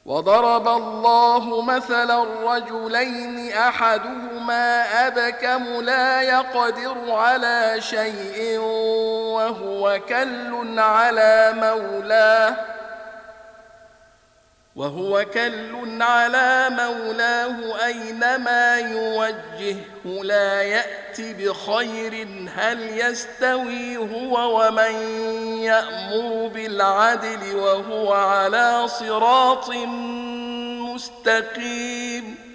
وضرب الله مثلا رجلين أحدهما أبكم لا يقدر على شيء وهو كل على مولاه أينما يوجهه لا يأتي بخير هل يستوي هو ومن يأمر بالعدل وهو على صراط مستقيم